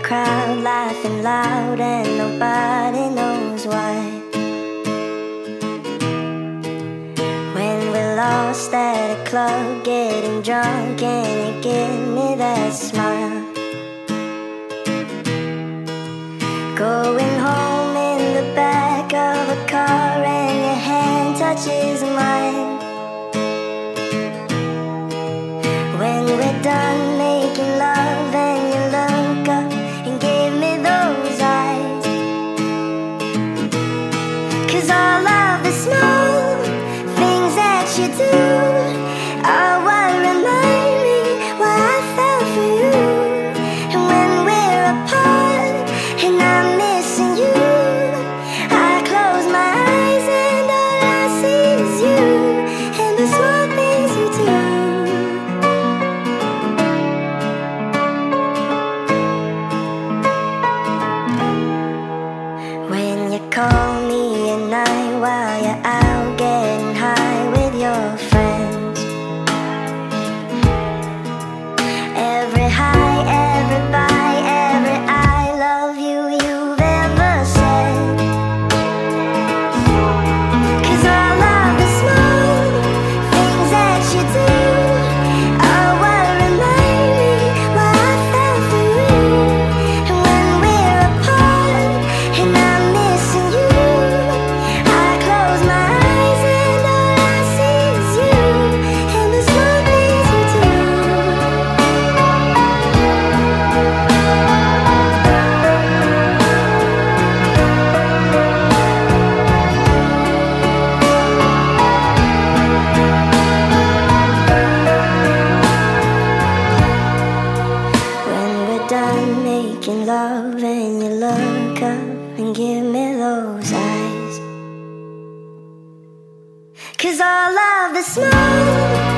crowd laughing loud and nobody knows why. When we're lost at a club getting drunk and you give me that smile. Going home in the back of a car and your hand touches mine. When we're done making love and you look up and give me those eyes. 'Cause all of the small things that you do are what remind me why I fell for you. And when we're apart and I'm missing you, I close my eyes and all I see is you and the small things you do. When you call me at night while you're out getting high with your friends. Every high, every bye, every I love you you've ever said. 'Cause all of the small things that you do are what remind me why I fell for you. And when we're apart and I'm missing you, I close my eyes and all I see is you and the small things you do. When we're done making love and you look up and give me those eyes. 'Cause all of the small